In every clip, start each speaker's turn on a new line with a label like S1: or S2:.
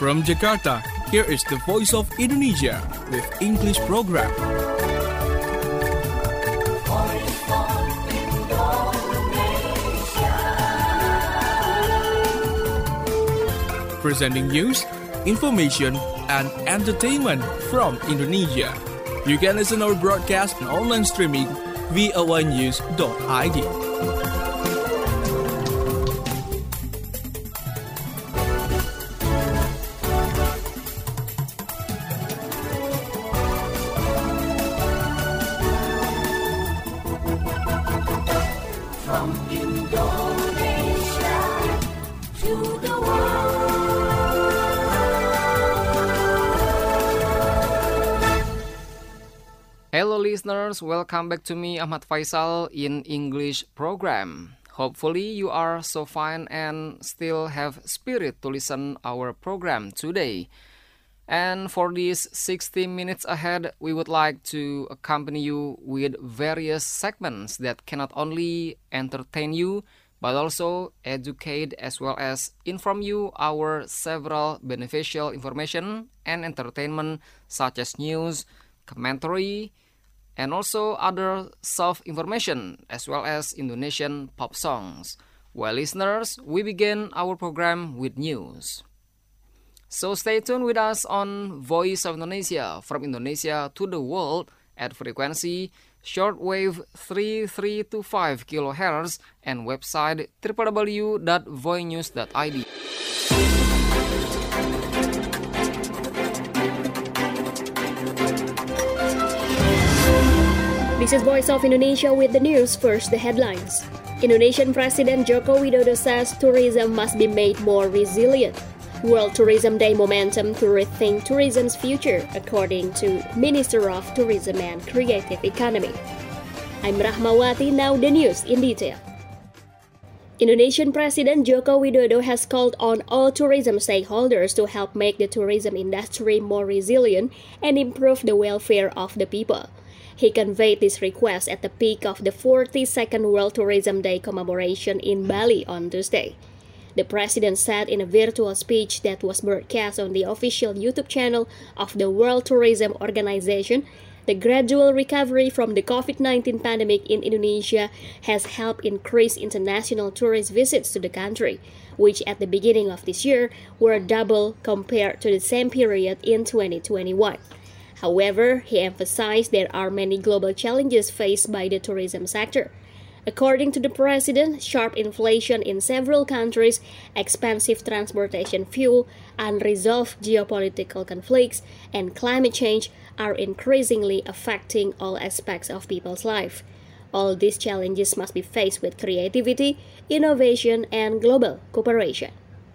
S1: From Jakarta, here is the Voice of Indonesia with English program. Presenting news, information, and entertainment from Indonesia. You can listen our broadcast and online streaming voanews.id.
S2: From Indonesia to the
S3: Hello listeners, welcome back to me Ahmad Faisal in English program. Hopefully you are so fine and still have spirit to listen our program today. And for these 60 minutes ahead, we would like to accompany you with various segments that can not only entertain you, but also educate as well as inform you our several beneficial information and entertainment such as news, commentary, and also other self-information as well as Indonesian pop songs. Well, listeners, we begin our program with news. So stay tuned with us on Voice of Indonesia from Indonesia to the world at frequency shortwave 3325 kHz and website www.voinews.id.
S4: This is Voice of Indonesia with the news. First, the headlines. Indonesian President Joko Widodo says tourism must be made more resilient. World Tourism Day momentum to rethink tourism's future, according to Minister of Tourism and Creative Economy. I'm Rahmawati, now the news in detail. Indonesian President Joko Widodo has called on all tourism stakeholders to help make the tourism industry more resilient and improve the welfare of the people. He conveyed this request at the peak of the 42nd World Tourism Day commemoration in Bali on Tuesday. The president said in a virtual speech that was broadcast on the official YouTube channel of the World Tourism Organization, the gradual recovery from the COVID-19 pandemic in Indonesia has helped increase international tourist visits to the country, which at the beginning of this year were double compared to the same period in 2021. However, he emphasized there are many global challenges faced by the tourism sector. According to the president, sharp inflation in several countries, expensive transportation fuel, unresolved geopolitical conflicts, and climate change are increasingly affecting all aspects of people's life. All these challenges must be faced with creativity, innovation, and global cooperation.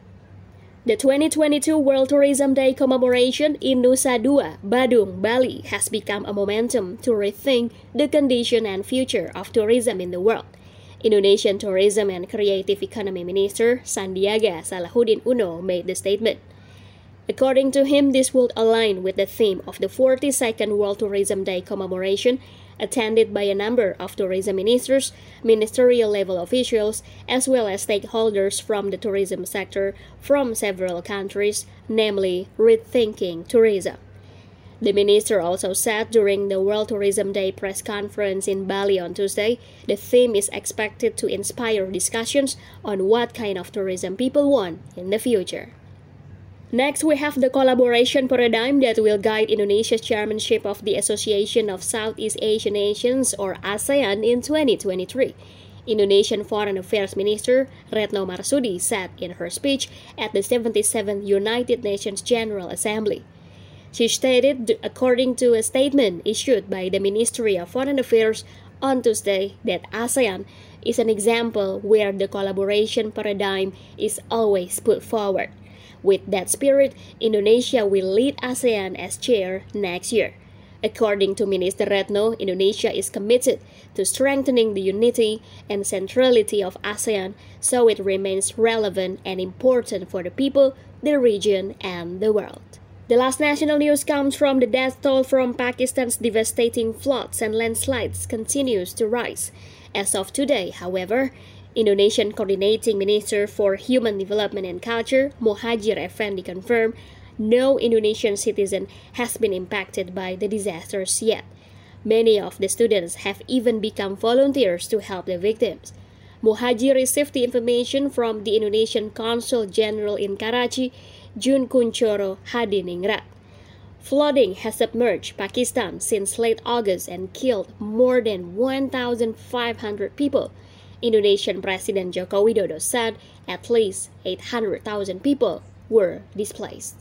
S4: The 2022 World Tourism Day commemoration in Nusa Dua, Badung, Bali has become a momentum to rethink the condition and future of tourism in the world. Indonesian Tourism and Creative Economy Minister Sandiaga Salahuddin Uno made the statement. According to him, this would align with the theme of the 42nd World Tourism Day commemoration, attended by a number of tourism ministers, ministerial level officials, as well as stakeholders from the tourism sector from several countries, namely rethinking tourism. The minister also said during the World Tourism Day press conference in Bali on Tuesday, the theme is expected to inspire discussions on what kind of tourism people want in the future. Next, we have the collaboration paradigm that will guide Indonesia's chairmanship of the Association of Southeast Asian Nations, or ASEAN, in 2023. Indonesian Foreign Affairs Minister Retno Marsudi said in her speech at the 77th United Nations General Assembly. She stated, according to a statement issued by the Ministry of Foreign Affairs on Tuesday, that ASEAN is an example where the collaboration paradigm is always put forward. With that spirit, Indonesia will lead ASEAN as chair next year. According to Minister Retno, Indonesia is committed to strengthening the unity and centrality of ASEAN so it remains relevant and important for the people, the region, and the world. The last national news comes from the death toll from Pakistan's devastating floods and landslides continues to rise. As of today, however, Indonesian Coordinating Minister for Human Development and Culture, Muhajir Effendi, confirmed no Indonesian citizen has been impacted by the disasters yet. Many of the students have even become volunteers to help the victims. Muhajir received the information from the Indonesian Consul General in Karachi, Jun Kunchoro Hadiningrat. Flooding has submerged Pakistan since late August and killed more than 1,500 people. Indonesian President Joko Widodo said at least 800,000 people were displaced.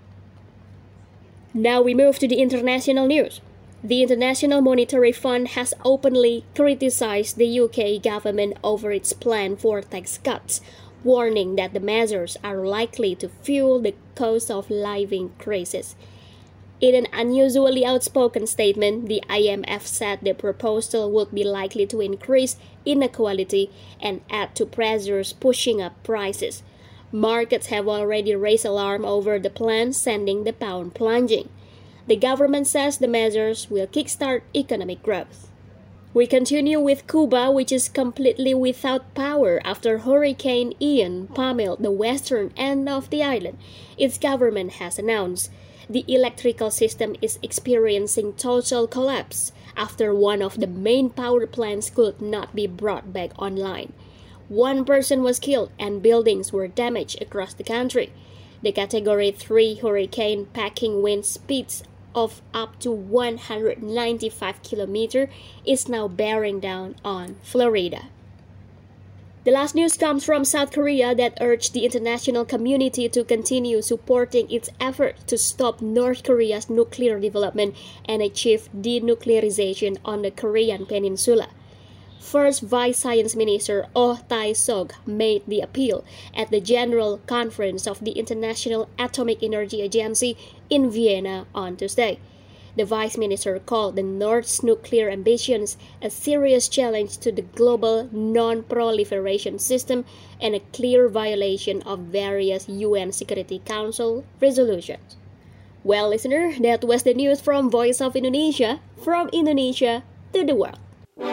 S4: Now we move to the international news. The International Monetary Fund has openly criticized the UK government over its plan for tax cuts, warning that the measures are likely to fuel the cost of living crisis. In an unusually outspoken statement, the IMF said the proposal would be likely to increase inequality and add to pressures pushing up prices. Markets have already raised alarm over the plan, sending the pound plunging. The government says the measures will kickstart economic growth. We continue with Cuba, which is completely without power after Hurricane Ian pummeled the western end of the island. Its government has announced the electrical system is experiencing total collapse after one of the main power plants could not be brought back online. One person was killed and buildings were damaged across the country. The Category 3 hurricane packing wind speeds of up to 195 km is now bearing down on Florida. The last news comes from South Korea that urged the international community to continue supporting its effort to stop North Korea's nuclear development and achieve denuclearization on the Korean Peninsula. First Vice Science Minister Oh Tae-sok made the appeal at the General Conference of the International Atomic Energy Agency in Vienna on Tuesday. The Vice Minister called the North's nuclear ambitions a serious challenge to the global non-proliferation system and a clear violation of various UN Security Council resolutions. Well, listener, that was the news from Voice of Indonesia, from Indonesia to the world.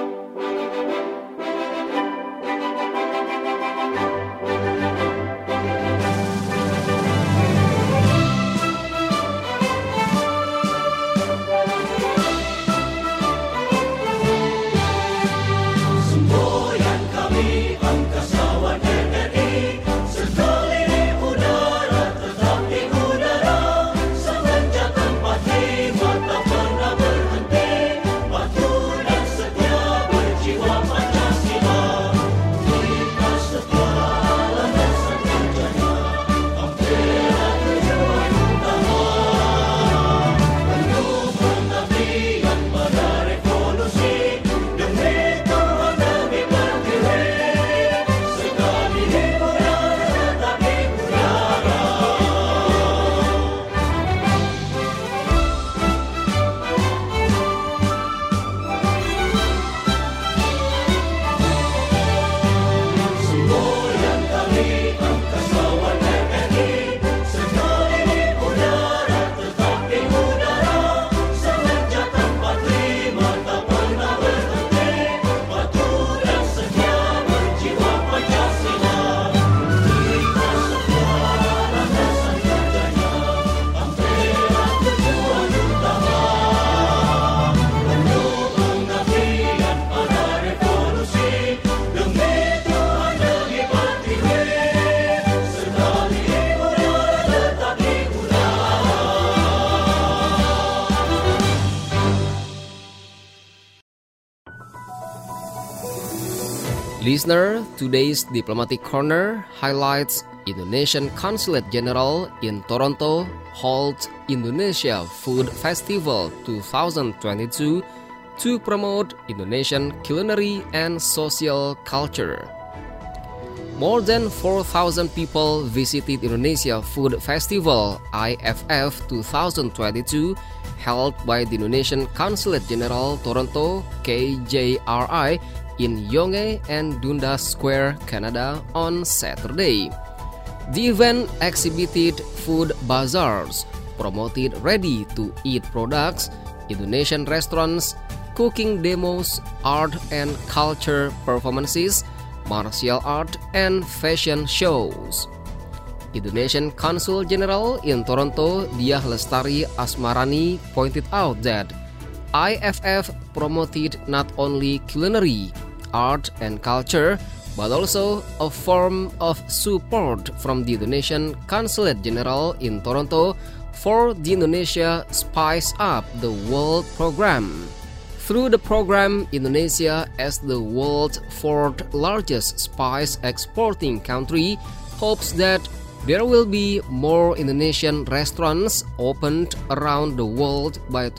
S3: Listener, today's Diplomatic Corner highlights Indonesian Consulate General in Toronto holds Indonesia Food Festival 2022 to promote Indonesian culinary and social culture. More than 4,000 people visited Indonesia Food Festival IFF 2022 held by the Indonesian Consulate General Toronto KJRI in Yonge and Dundas Square, Canada on Saturday. The event exhibited food bazaars, promoted ready-to-eat products, Indonesian restaurants, cooking demos, art and culture performances, martial art, and fashion shows. Indonesian Consul General in Toronto, Diah Lestari Asmarani, pointed out that IFF promoted not only culinary, art, and culture, but also a form of support from the Indonesian Consulate General in Toronto for the Indonesia Spice Up the World program. Through the program, Indonesia, as the world's fourth largest spice exporting country, hopes that there will be more Indonesian restaurants opened around the world by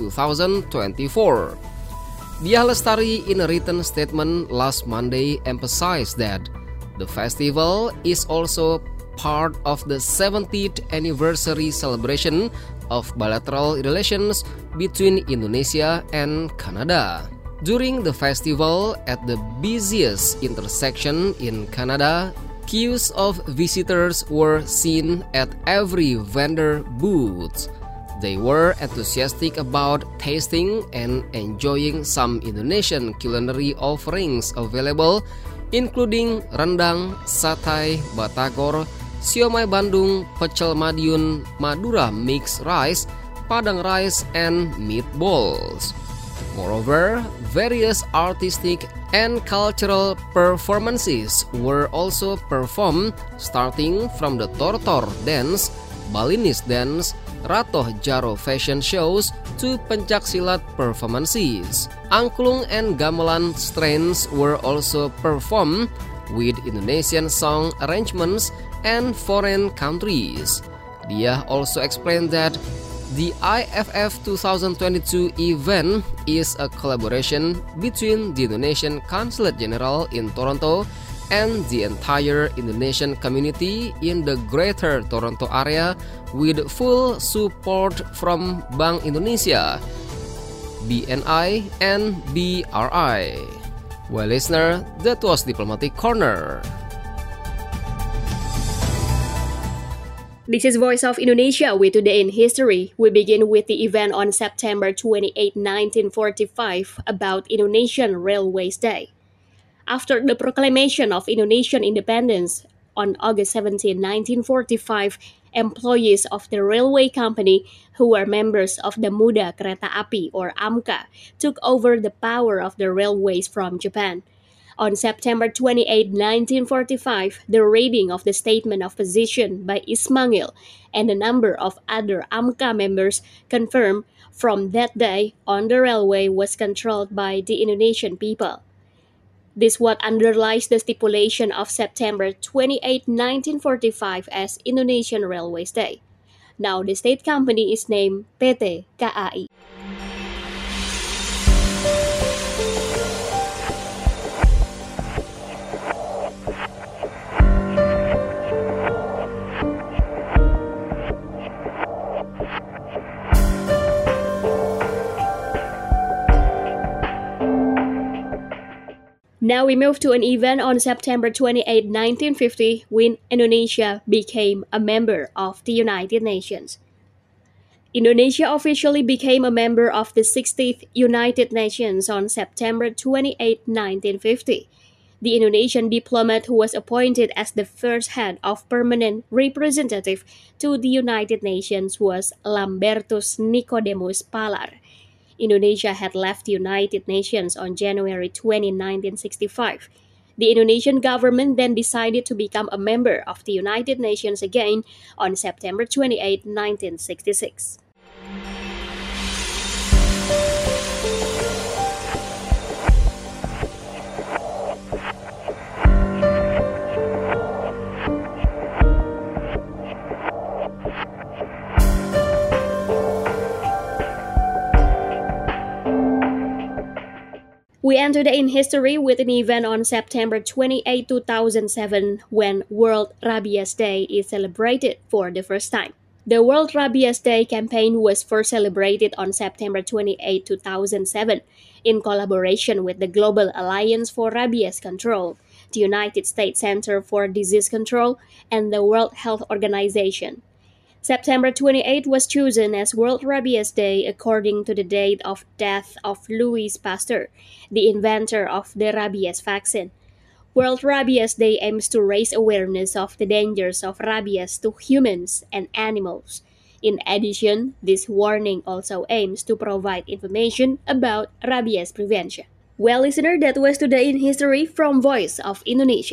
S3: 2024. Diah Lestari, in a written statement last Monday, emphasized that the festival is also part of the 70th anniversary celebration of bilateral relations between Indonesia and Canada. During the festival, at the busiest intersection in Canada, queues of visitors were seen at every vendor booth. They were enthusiastic about tasting and enjoying some Indonesian culinary offerings available, including rendang, satay, batagor, siomay Bandung, pecel Madiun, Madura mixed rice, Padang rice, and meatballs. Moreover, various artistic and cultural performances were also performed, starting from the Tortor dance, Balinese dance, Ratoh Jaro fashion shows to pencaksilat performances. Angklung and gamelan strains were also performed with Indonesian song arrangements and foreign countries. Diah also explained that the IFF 2022 event is a collaboration between the Indonesian Consulate General in Toronto and the entire Indonesian community in the Greater Toronto area, with full support from Bank Indonesia, BNI, and BRI. Well, listener, that was Diplomatic Corner.
S4: This is Voice of Indonesia with Today in History. We begin with the event on September 28, 1945 about Indonesian Railways Day. After the proclamation of Indonesian independence on August 17, 1945, employees of the railway company who were members of the Muda Kereta Api or AMKA took over the power of the railways from Japan. On September 28, 1945, the reading of the Statement of Position by Ismangil and a number of other AMKA members confirmed from that day on the railway was controlled by the Indonesian people. This what underlies the stipulation of September 28, 1945 as Indonesian Railways Day. Now the state company is named PT KAI. Now we move to an event on September 28, 1950, when Indonesia became a member of the United Nations. Indonesia officially became a member of the 60th United Nations on September 28, 1950. The Indonesian diplomat who was appointed as the first head of permanent representative to the United Nations was Lambertus Nicodemus Palar. Indonesia had left the United Nations on January 20, 1965. The Indonesian government then decided to become a member of the United Nations again on September 28, 1966. We enter the in history with an event on September 28, 2007, when World Rabies Day is celebrated for the first time. The World Rabies Day campaign was first celebrated on September 28, 2007, in collaboration with the Global Alliance for Rabies Control, the United States Center for Disease Control, and the World Health Organization. September 28 was chosen as World Rabies Day according to the date of death of Louis Pasteur, the inventor of the rabies vaccine. World Rabies Day aims to raise awareness of the dangers of rabies to humans and animals. In addition, this warning also aims to provide information about rabies prevention. Well, listener, that was Today in History from Voice of Indonesia.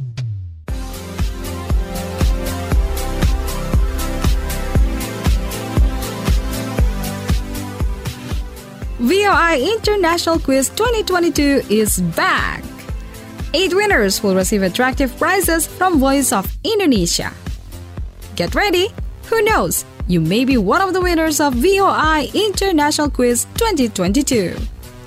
S5: VOI International Quiz 2022 is back! 8 winners will receive attractive prizes from Voice of Indonesia. Get ready! Who knows? You may be one of the winners of VOI International Quiz 2022.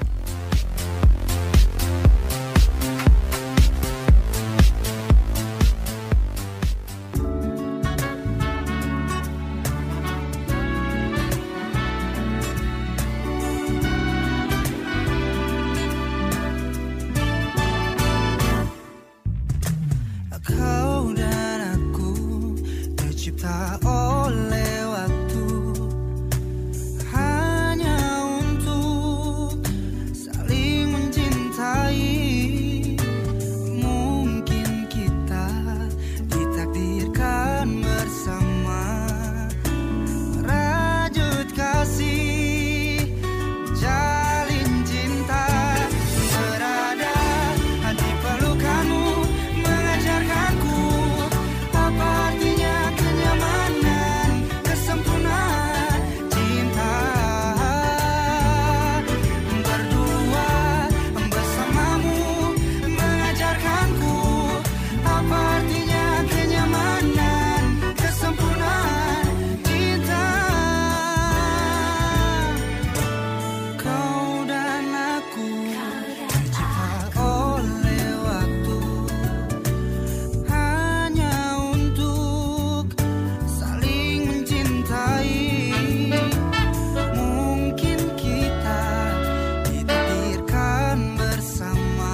S6: Kau dan aku tercipta oleh waktu, hanya untuk saling mencintai. Mungkin kita ditakdirkan bersama, merajut kasih, jalin cinta, berada di pelukanmu, mengajarkanku apa artinya kenyamanan, kesempurnaan cinta. Berdua bersamamu, mengajarkanku apa artinya kenyamanan, kesempurnaan cinta. Kau dan aku tercipta oleh waktu, hanya untuk saling mencintai. Mungkin kita ditakdirkan bersama,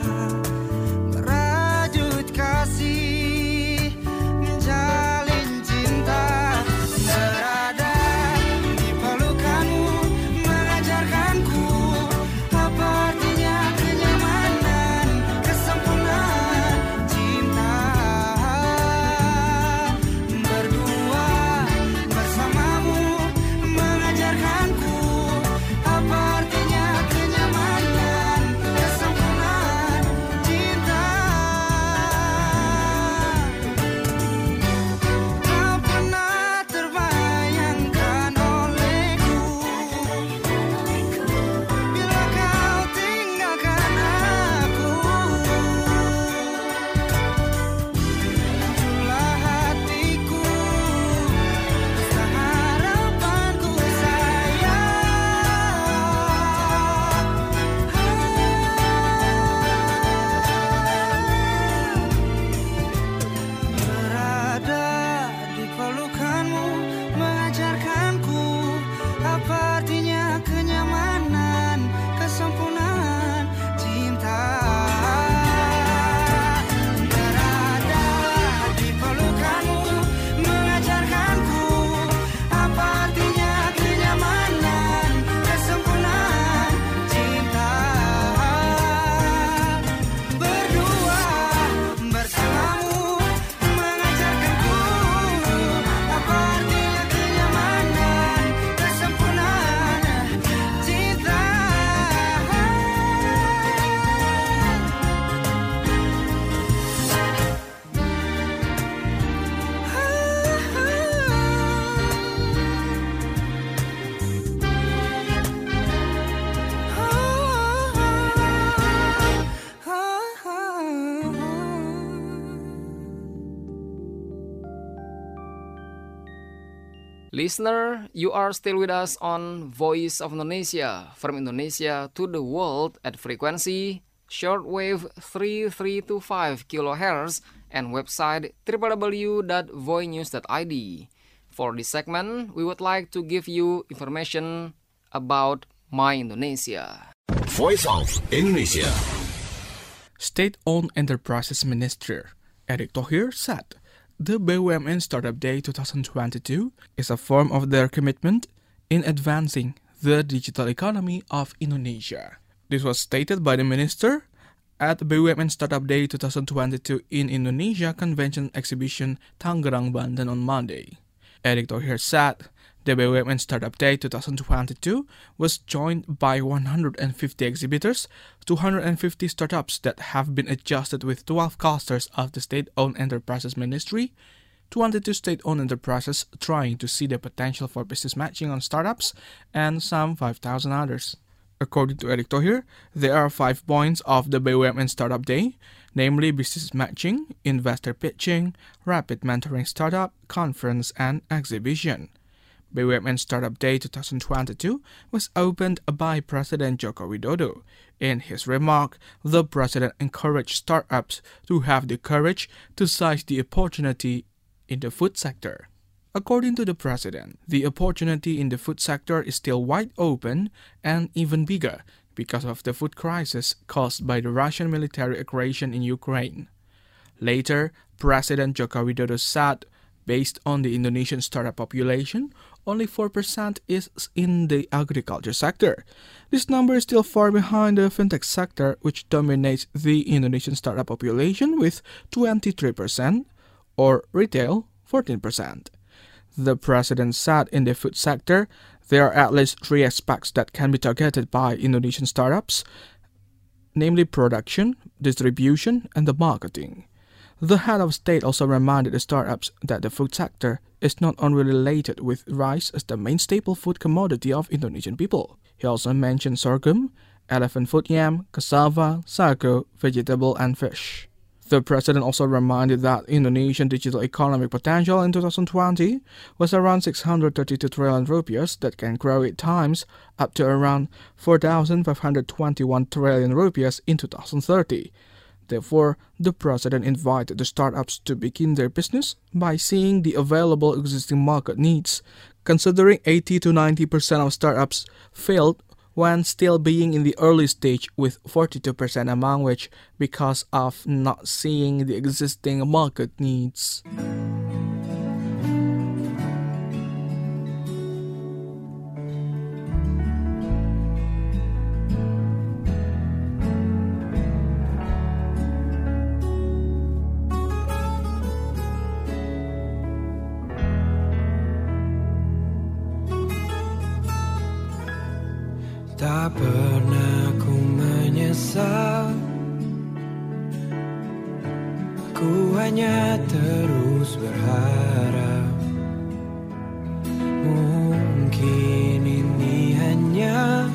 S6: merajut kasih, menjalin cinta, berada di pelukanmu, mengajarkanku apa artinya kenyamanan, kesempurnaan cinta. Berdua bersamamu, mengajarkanku apa artinya kenyamanan, kesempurnaan cinta. Tak pernah terbayangkan olehku bila kau tinggalkan aku. Itulah hatiku, besar harapanku berada di pelukanmu, mengajarkanku apa artinya kenyamanan, kesempurnaan cinta. Berada di pelukanmu, mengajarkanku apa artinya kenyamanan, kesempurnaan cinta. Berdua bersamamu, mengajarkanku apa artinya kenyamanan, kesempurnaan cinta.
S3: Listener, you are still with us on Voice of Indonesia, from Indonesia to the world at frequency shortwave 3325 kHz and website www.voinews.id. For this segment, we would like to give you information about My Indonesia.
S1: Voice of Indonesia. State-owned Enterprises Minister Erick Thohir said the BUMN Startup Day 2022 is a form of their commitment in advancing the digital economy of Indonesia. This was stated by the minister at BUMN Startup Day 2022 in Indonesia Convention Exhibition Tangerang, Banten on Monday. Erick Thohir said the BUMN Startup Day 2022 was joined by 150 exhibitors, 250 startups that have been adjusted with 12 clusters of the State-Owned Enterprises Ministry, 22 state-owned enterprises trying to see the potential for business matching on startups, and some 5,000 others. According to Erick Thohir, there are 5 points of the BUMN Startup Day, namely business matching, investor pitching, rapid mentoring startup, conference, and exhibition. BUMN Startup Day 2022 was opened by President Joko Widodo. In his remark, the president encouraged startups to have the courage to seize the opportunity in the food sector. According to the president, the opportunity in the food sector is still wide open and even bigger because of the food crisis caused by the Russian military aggression in Ukraine. Later, President Joko Widodo said, based on the Indonesian startup population, only 4% is in the agriculture sector. This number is still far behind the fintech sector, which dominates the Indonesian startup population with 23%, or retail 14%. The president said in the food sector, there are at least 3 aspects that can be targeted by Indonesian startups, namely production, distribution, and the marketing. The head of state also reminded the startups that the food sector is not only related with rice as the main staple food commodity of Indonesian people. He also mentioned sorghum, elephant foot yam, cassava, sago, vegetable, and fish. The president also reminded that Indonesian digital economic potential in 2020 was around 632 trillion rupiahs that can grow 8 times up to around 4,521 trillion rupiahs in 2030. Therefore, the president invited the startups to begin their business by seeing the available existing market needs, considering 80 to 90% of startups failed when still being in the early stage, with 42% among which because of not seeing the existing market needs.
S6: Tak pernah ku menyesal, ku hanya terus berharap. Mungkin ini hanya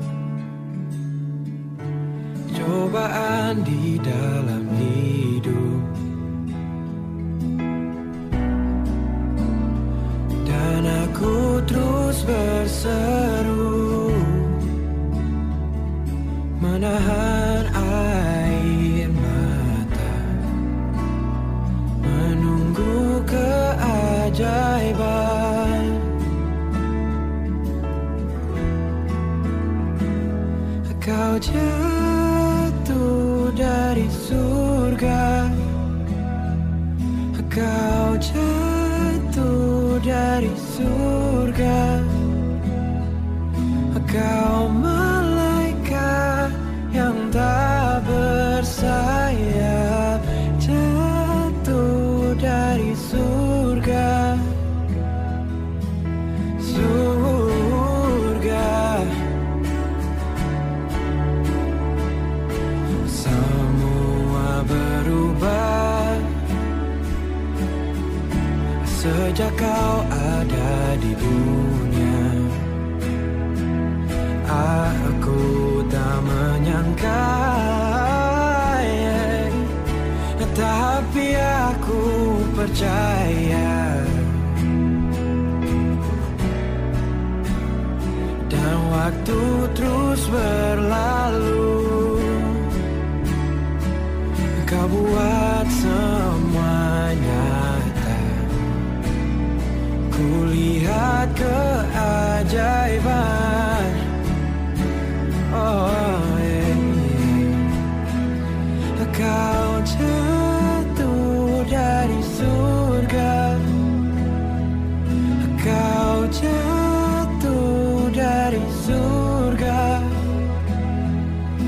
S6: cobaan di dalam hidup, dan aku terus berseru, menahan air mata, menunggu keajaiban. Kau jatuh dari surga, kau jatuh dari surga, kau malaikat yang tak bersayap, jatuh dari surga, surga. Semua berubah sejak kau ada di dunia. Aku tak menyangka, tapi aku percaya. Dan waktu terus berlalu, kau buat semua nyata. Ku lihat keajaiban. Kau jatuh dari surga, kau jatuh dari surga,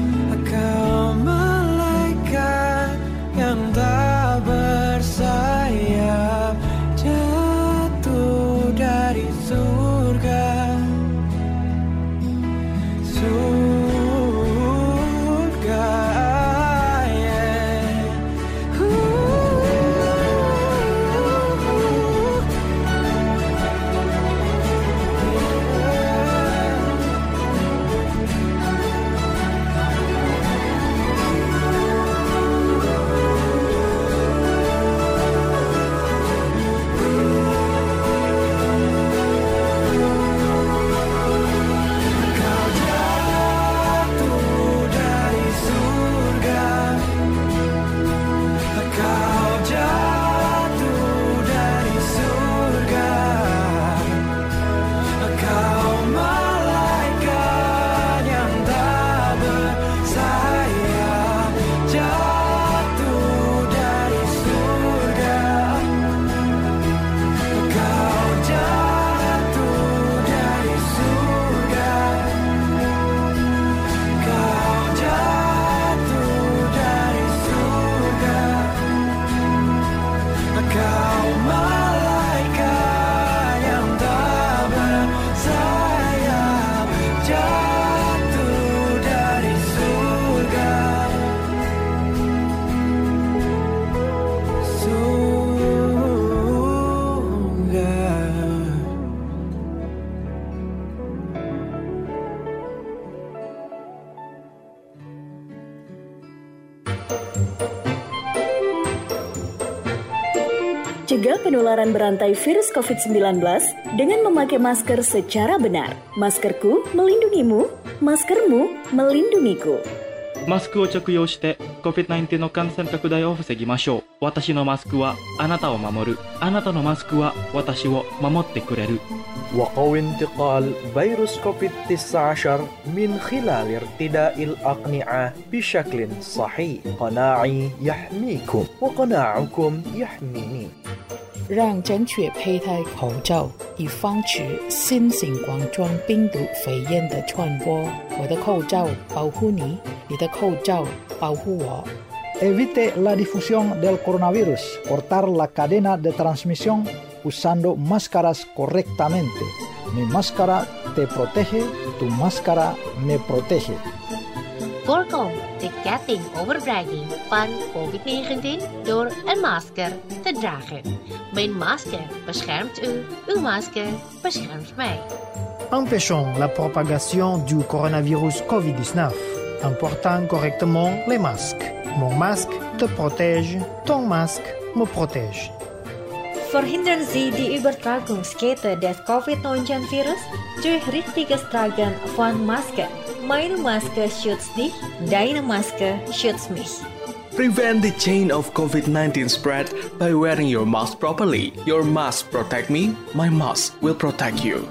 S7: Cegah penularan berantai virus COVID-19 dengan memakai masker secara benar. Maskerku melindungimu, maskermu melindungiku.
S8: マスクを着用して COVID-19 の感染拡大を防ぎましょう。私のマスクはあなたを守る。あなたのマスクは私を守ってくれる。
S9: وقو انتقال فيروس كوفيد-19 من خلال ارتداء الأقنعة بشكل صحيح. قناعي يحميكم وقناعكم يحميني.
S10: 让正确佩戴口罩，以防止新型冠状病毒肺炎的传播。我的口罩保护你，你的口罩保护我。
S11: Evite la difusión del coronavirus. Cortar la cadena de transmisión usando máscaras correctamente. Mi máscara te protege, tu máscara me protege.
S12: Voorkom de ketting overbrenging van COVID-19 door een masker te dragen. Mijn masker beschermt u, uw masker beschermt mij.
S13: Empêchons la propagation du coronavirus COVID-19 en portant correctement les masques. Mon masque te protège, ton masque me protège.
S14: Verhindern Sie die Übertragungskette des Covid-19-Virus durch richtiges Tragen von Maske. Meine Maske schützt dich, deine Maske schützt mich.
S15: Prevent the chain of COVID-19 spread by wearing your mask properly. Your mask protect me, my mask will protect you.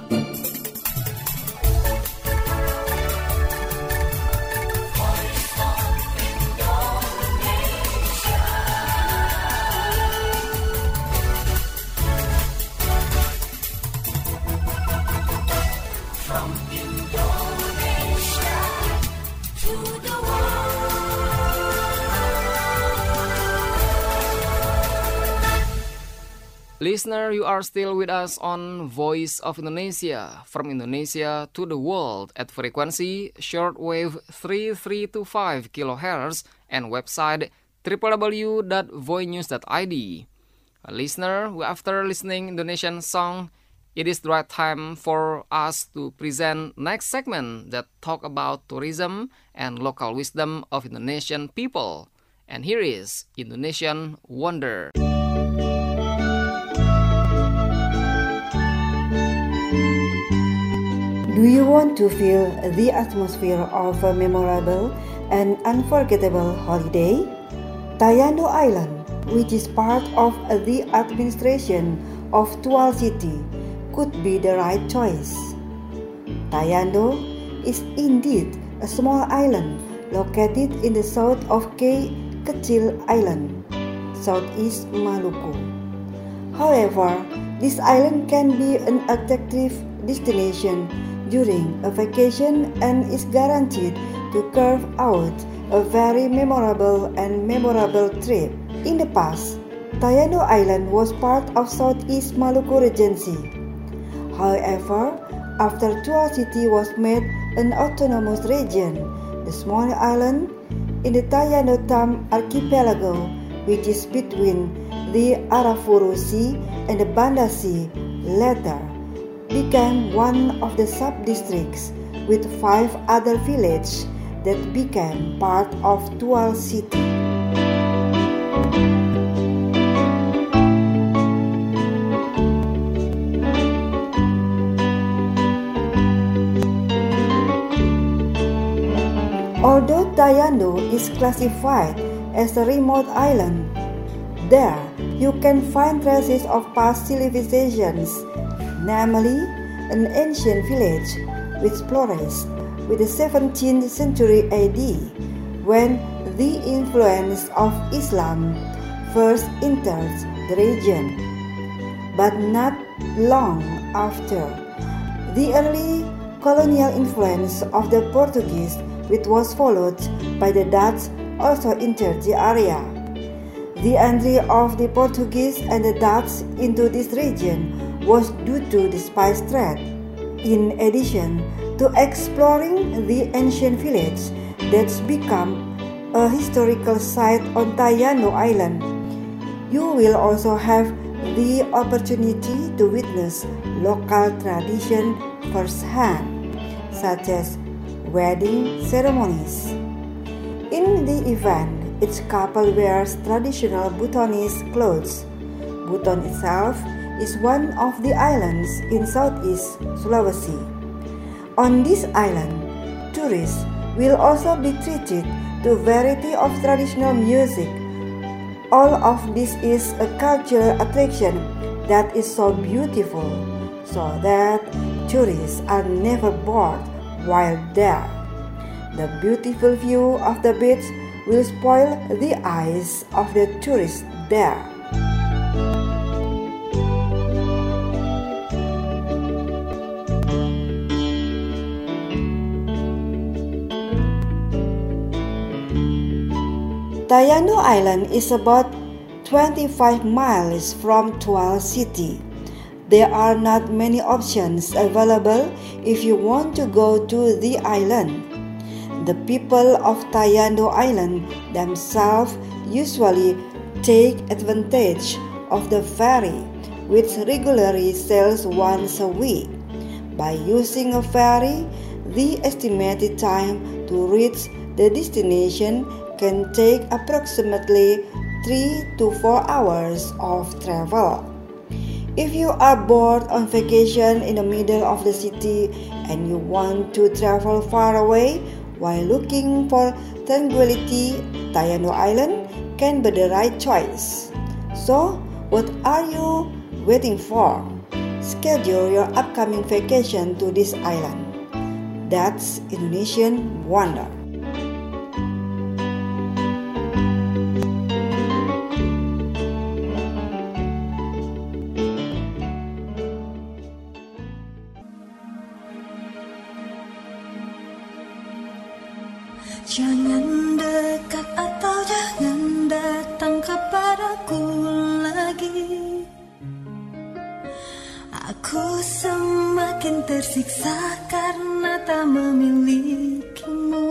S3: Listener, you are still with us on Voice of Indonesia, from Indonesia to the world at frequency shortwave 3325 kHz and website www.voinews.id. Listener, after listening Indonesian song, it is the right time for us to present next segment that talk about tourism and local wisdom of Indonesian people. And here is Indonesian Wonder.
S16: Do you want to feel the atmosphere of a memorable and unforgettable holiday? Tayando Island, which is part of the administration of Tual City, could be the right choice. Tayando is indeed a small island located in the south of Key Kecil Island, Southeast Maluku. However, this island can be an attractive destination during a vacation and is guaranteed to carve out a very memorable trip. In the past, Tayando Island was part of Southeast Maluku Regency. However, after Tual City was made an autonomous region, the small island in the Tayando Tam archipelago, which is between the Arafuru Sea and the Banda Sea, later became one of the sub-districts with 5 other villages that became part of Tual City. Although Tayando is classified as a remote island, there you can find traces of past civilizations, namely an ancient village which flourished with the 17th century AD when the influence of Islam first entered the region. But not long after, the early colonial influence of the Portuguese, which was followed by the Dutch, also entered the area. The entry of the Portuguese and the Dutch into this region was due to the spice trade. In addition to exploring the ancient village that's become a historical site on Tayando Island, you will also have the opportunity to witness local tradition firsthand, such as wedding ceremonies. In the event Each couple wears traditional Bhutanese clothes. Bhutan itself is one of the islands in Southeast Sulawesi. On this island, tourists will also be treated to a variety of traditional music. All of this is a cultural attraction that is so beautiful, so that tourists are never bored while there. The beautiful view of the beach will spoil the eyes of the tourists there. Tayano Island is about 25 miles from Tual City. There are not many options available if you want to go to the island. The people of Tayano Island themselves usually take advantage of the ferry, which regularly sails once a week. By using a ferry, the estimated time to reach the destination can take approximately 3 to 4 hours of travel. If you are bored on vacation in the middle of the city and you want to travel far away while looking for tranquility, Tayano Island can be the right choice. So, what are you waiting for? Schedule your upcoming vacation to this island. That's Indonesian Wonder.
S17: Jangan dekat atau jangan datang kepadaku lagi. Aku semakin tersiksa karena tak memilikimu.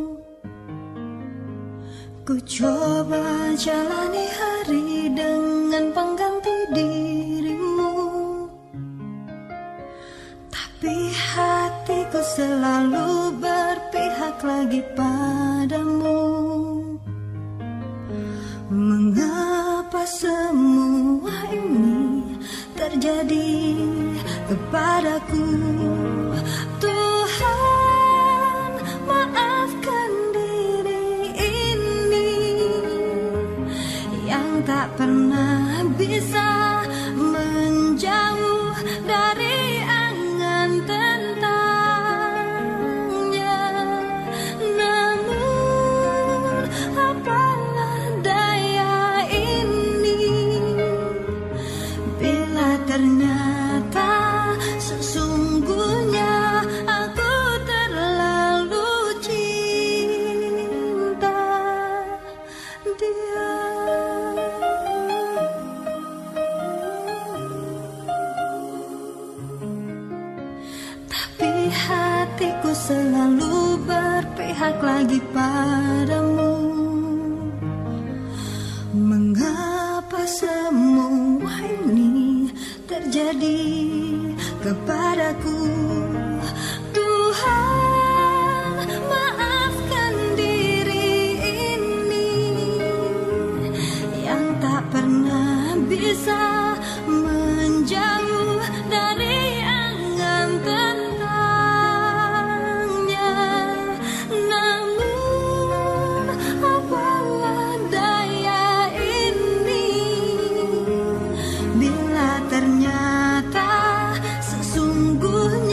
S17: Ku coba jalani hari dengan pengganti dirimu, tapi hatiku selalu berpihak lagi padamu. Mengapa semua ini terjadi kepadaku? Tuhan, maafkan diri ini yang tak pernah bisa menjauh dari angan tentangnya. Namun apalah daya ini bila ternyata sesungguhnya aku terlalu cinta dia. Tapi hatiku selalu berpihak lagi padamu. Mengapa semua ini terjadi kepadaku? Tuhan, maafkan diri ini yang tak pernah bisa menjauh dari angan tentangnya. Namun apalah daya ini bila ternyata sesungguhnya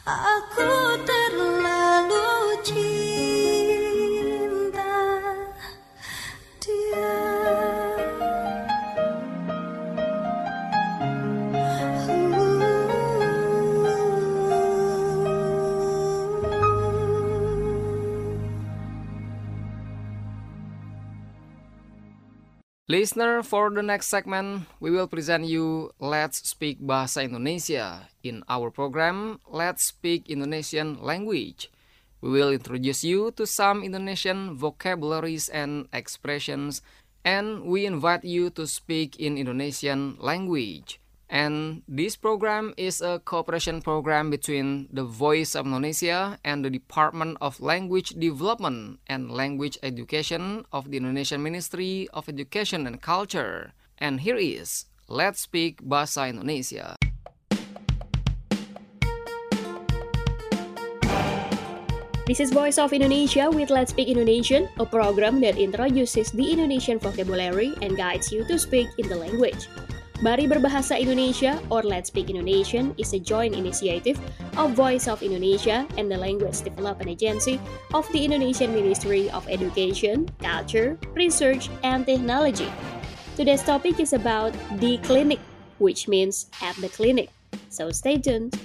S17: Aku terlalu cinta dia.
S3: Listener, for the next segment, we will present you Let's Speak Bahasa Indonesia. In our program, Let's Speak Indonesian Language. We will introduce you to some Indonesian vocabularies and expressions, and we invite you to speak in Indonesian language. And this program is a cooperation program between the Voice of Indonesia and the Department of Language Development and Language Education of the Indonesian Ministry of Education and Culture. And here is Let's Speak Bahasa Indonesia.
S4: This is Voice of Indonesia with Let's Speak Indonesian, a program that introduces the Indonesian vocabulary and guides you to speak in the language. Mari Berbahasa Indonesia or Let's Speak Indonesian is a joint initiative of Voice of Indonesia and the Language Development Agency of the Indonesian Ministry of Education, Culture, Research, and Technology. Today's topic is about the clinic, which means at the clinic. So stay tuned.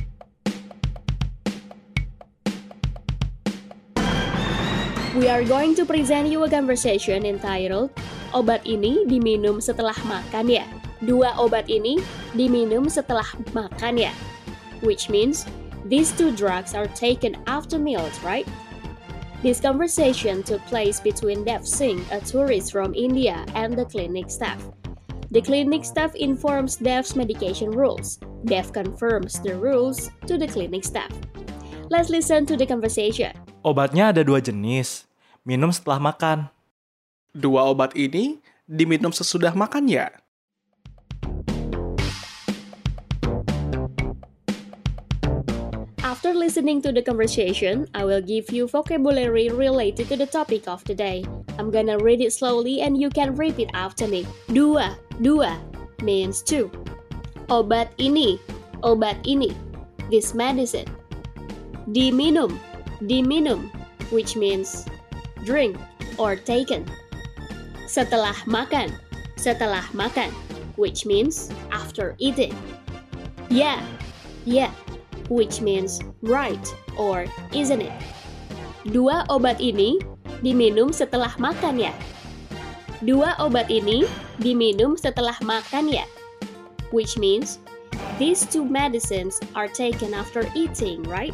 S4: We are going to present you a conversation entitled Obat ini diminum setelah makan ya? Dua obat ini diminum setelah makan ya? Which means these two drugs are taken after meals, right? This conversation took place between Dev Singh, a tourist from India, and the clinic staff. The clinic staff informs Dev's medication rules. Dev confirms the rules to the clinic staff. Let's listen to the conversation.
S18: Obatnya ada 2 jenis. Minum setelah makan.
S1: 2 obat ini diminum sesudah makan ya?
S4: After listening to the conversation, I will give you vocabulary related to the topic of the day. I'm gonna read it slowly and you can repeat after me. Dua means 2. Obat ini, this medicine. Diminum, which means drink or taken. Setelah makan, which means after eating. Yeah, which means right or isn't it. 2 obat ini diminum setelah makan ya? 2 obat ini diminum setelah makan ya? Which means these 2 medicines are taken after eating, right?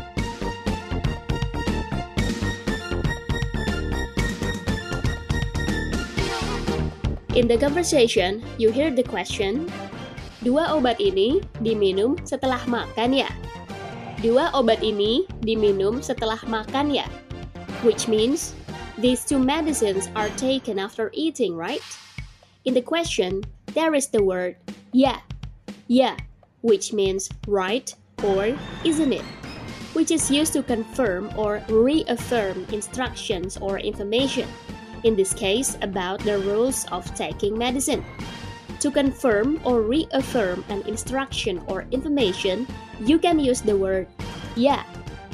S4: In the conversation, you hear the question, 2 obat ini diminum setelah makan ya? 2 obat ini diminum setelah makan ya? Which means, these 2 medicines are taken after eating, right? In the question, there is the word yeah, which means right or isn't it, which is used to confirm or reaffirm instructions or information. In this case, about the rules of taking medicine. To confirm or reaffirm an instruction or information, you can use the word yeah,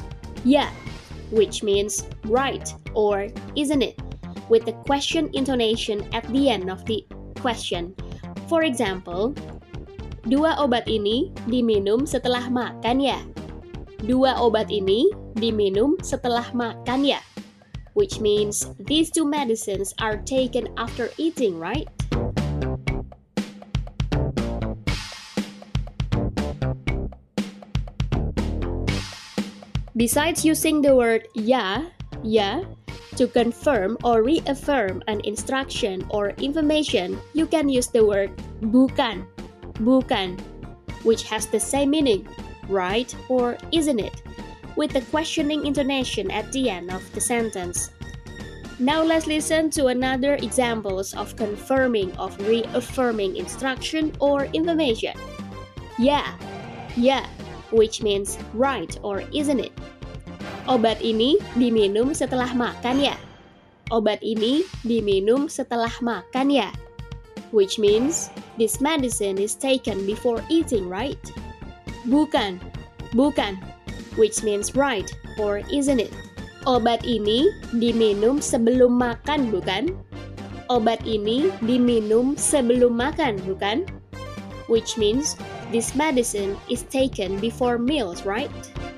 S4: which means right or isn't it, with the question intonation at the end of the question. For example, 2 obat ini diminum setelah makan ya? 2 obat ini diminum setelah makan ya? Which means these 2 medicines are taken after eating, right? Besides using the word yeah, to confirm or reaffirm an instruction or information, you can use the word bukan, which has the same meaning, right or isn't it, with the questioning intonation at the end of the sentence. Now let's listen to another examples of confirming or reaffirming instruction or information. Yeah, which means right or isn't it. Obat ini diminum setelah makan ya? Obat ini diminum setelah makan ya? Which means this medicine is taken before eating, right? Bukan, which means right or isn't it? Obat ini diminum sebelum makan, bukan? Obat ini diminum sebelum makan, bukan? Which means this medicine is taken before meals, right?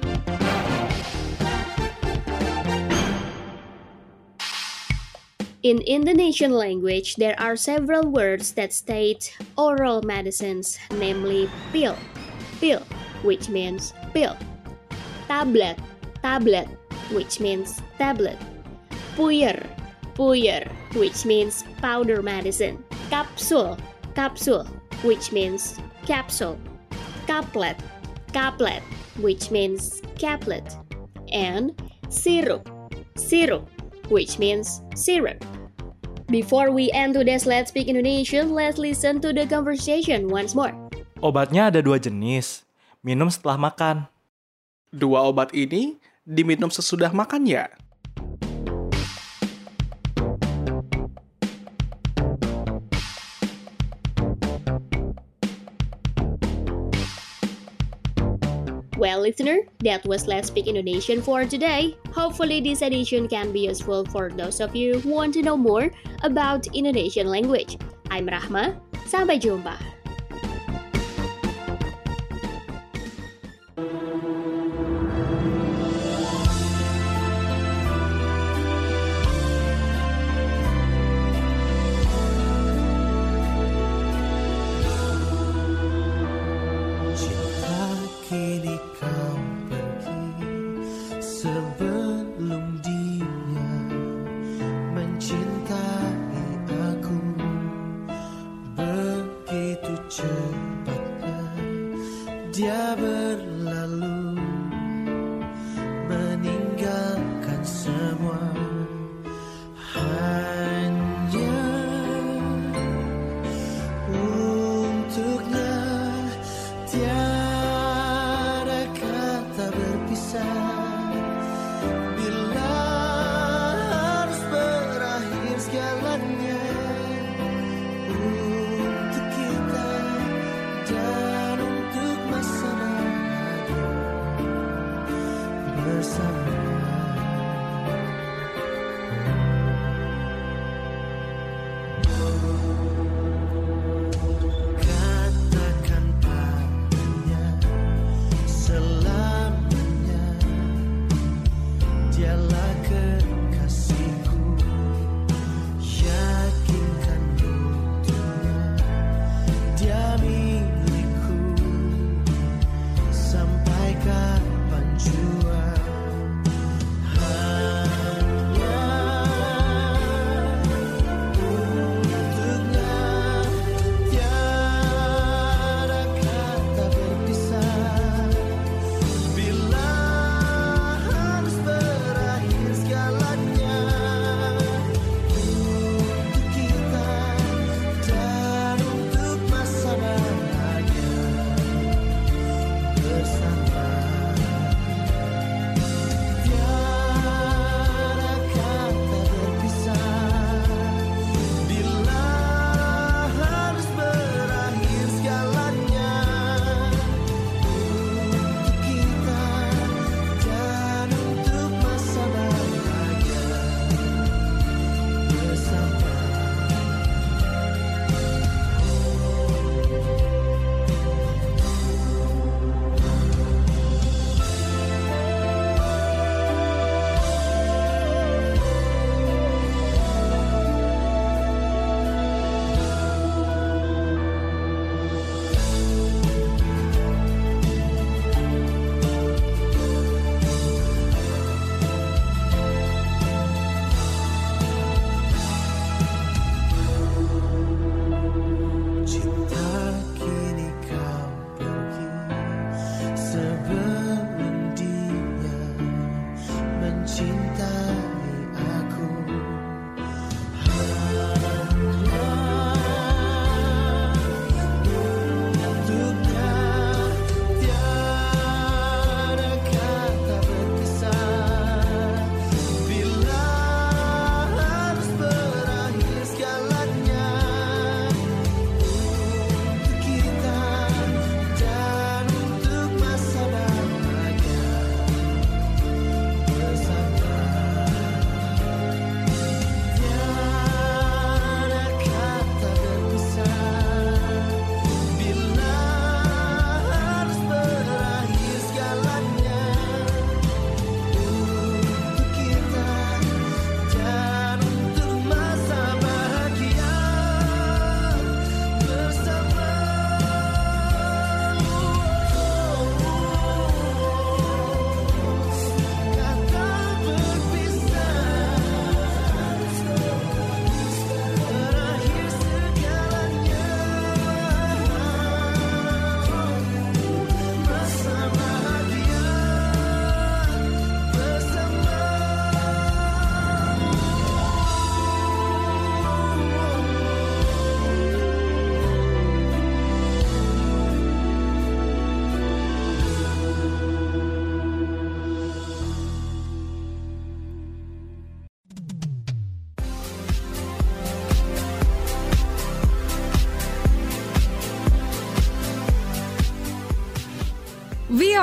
S4: In Indonesian language, there are several words that state oral medicines, namely pil, which means pill, tablet, which means tablet, puyer, which means powder medicine, kapsul, which means capsule, kaplet, which means caplet, and sirup, which means syrup. Before we end today's Let's Speak Indonesian, let's listen to the conversation once more.
S18: Obatnya ada 2 jenis, minum setelah makan.
S1: 2 obat ini diminum sesudah makan ya?
S4: Well, listener, that was Let's Speak Indonesian for today. Hopefully this edition can be useful for those of you who want to know more about Indonesian language. I'm Rahma, sampai jumpa.
S6: Kini kau pergi sebelum dia mencintai aku. Begitu cepatnya dia berlalu, meninggalkan semua. Hanya untuknya tiada kata berpisah. Bila harus berakhir segalanya untuk kita dan untuk masa depan.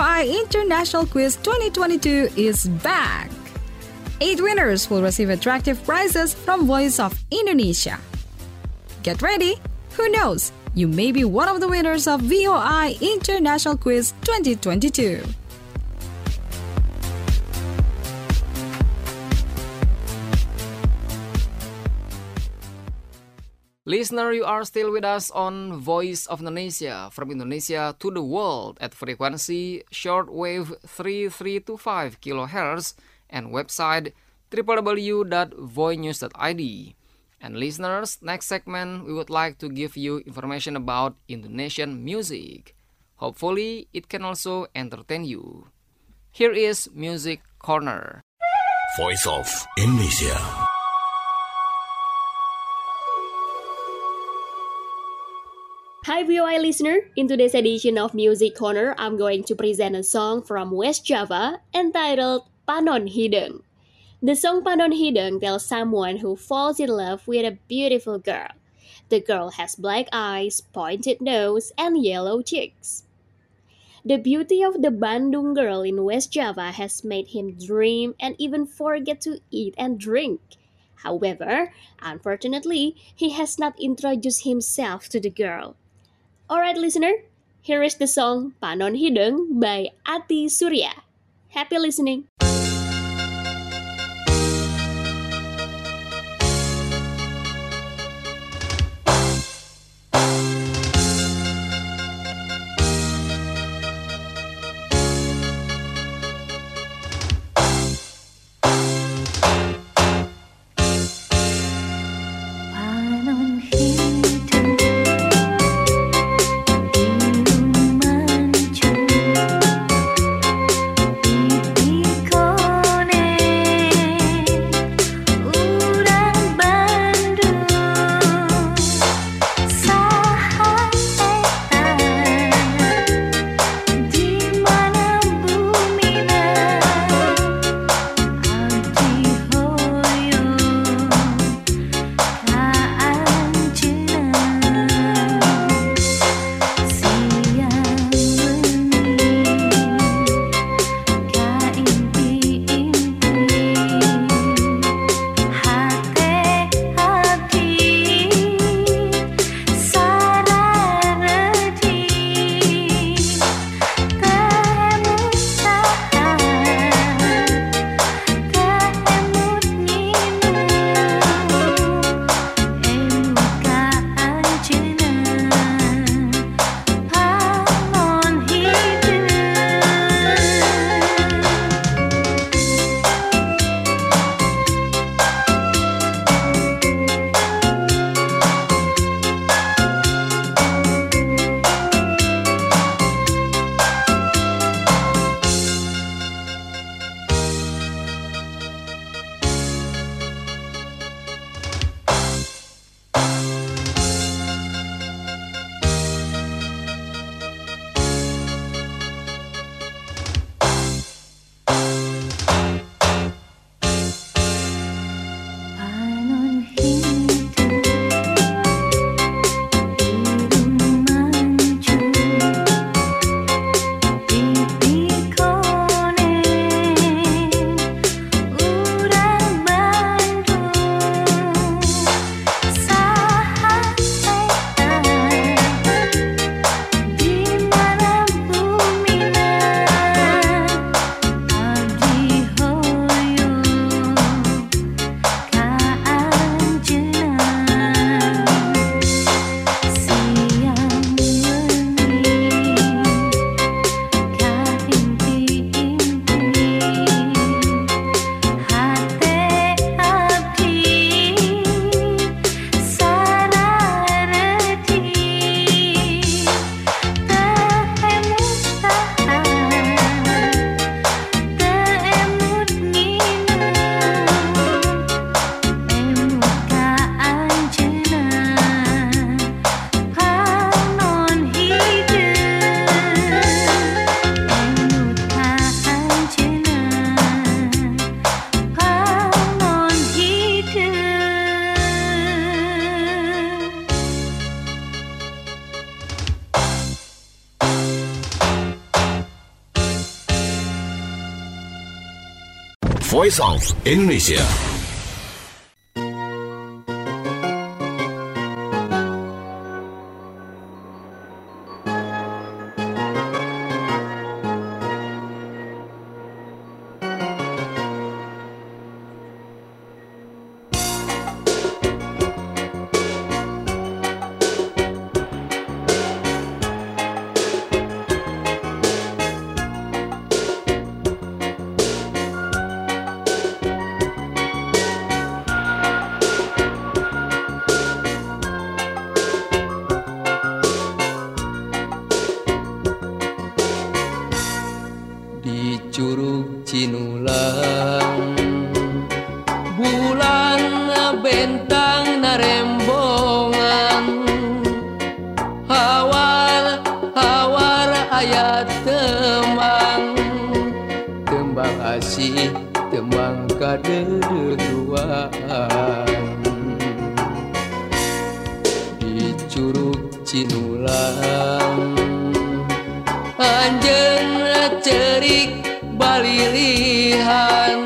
S5: VOA International Quiz 2022 is back. 8 winners will receive attractive prizes from Voice of Indonesia. Get ready! Who knows? You may be one of the winners of VOA International Quiz 2022.
S3: Listener, you are still with us on Voice of Indonesia, from Indonesia to the world at frequency shortwave 3325 kHz and website www.voinews.id. And listeners, next segment we would like to give you information about Indonesian music. Hopefully, it can also entertain you. Here is Music Corner.
S19: Voice of Indonesia.
S4: Hi VOA listener, in today's edition of Music Corner, I'm going to present a song from West Java entitled Panon Hideng. The song Panon Hideng tells someone who falls in love with a beautiful girl. The girl has black eyes, pointed nose, and yellow cheeks. The beauty of the Bandung girl in West Java has made him dream and even forget to eat and drink. However, unfortunately, he has not introduced himself to the girl. Alright listener, here is the song Panon Hideng by Ati Surya. Happy listening!
S2: Because
S19: Voice of Indonesia.
S20: Curug Cinulang bulan bentang narembongan hawar ayat tembang asih tembang kadeduaan di Curug Cinulang anjeun cerik balilihan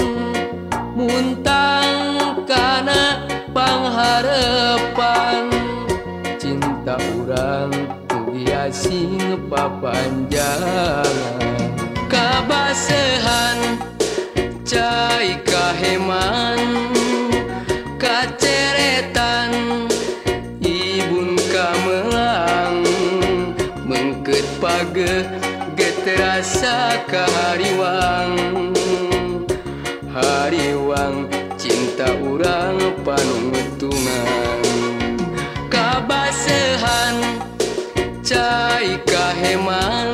S20: muntang kana pangharepan cinta urang biasi papanjangan kabasehan cai kaheman kaceretan ibun kamelang mengkeut page terasa hariwang cinta urang panungetungan kabasehan cai kaheman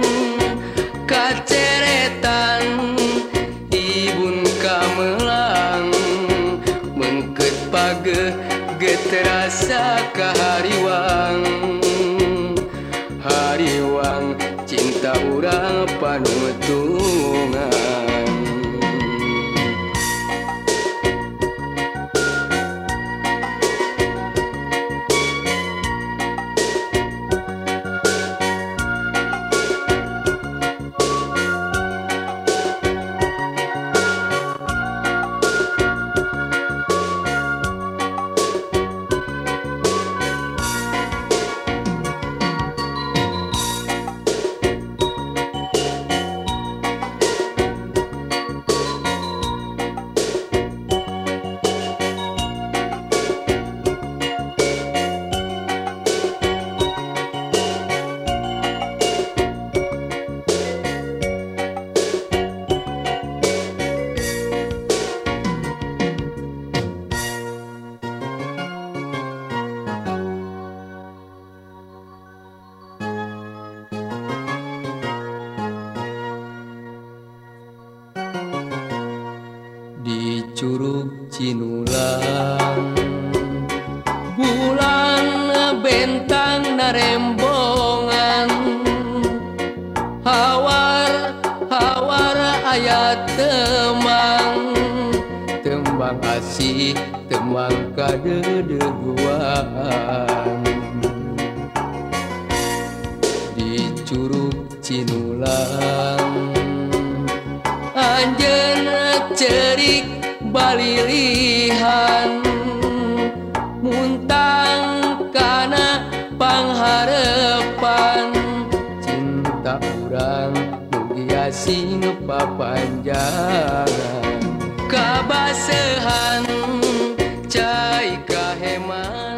S20: kaceretan ibun kamelang mengkeut page terasa hariwang cinta urang panungetungan di Curug Cinulang bulan bentang narembongan hawar ayat tembang asih tembang kadeduaan di Curug Cinulang anjeun cerik balilihan muntang kana pangharepan cinta urang biasi papanjangan kabasehan cai kaheman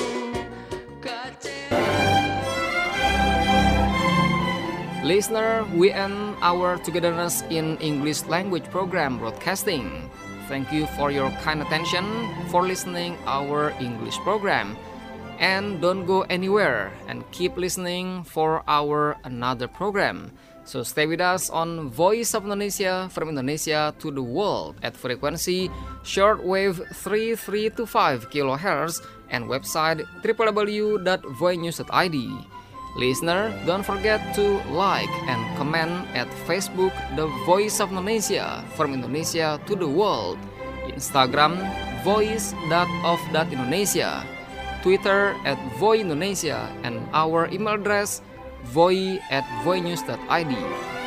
S3: Listener, we end our togetherness in English language program broadcasting. Thank you for your kind attention for listening our English program. And don't go anywhere and keep listening for our another program. So stay with us on Voice of Indonesia from Indonesia to the world at frequency shortwave 3325 kHz and website www.voinews.id. Listener, don't forget to like and comment at Facebook The Voice of Indonesia from Indonesia to the world, Instagram voice.of.indonesia, Twitter @voindonesia, and our email address voi@voinews.id.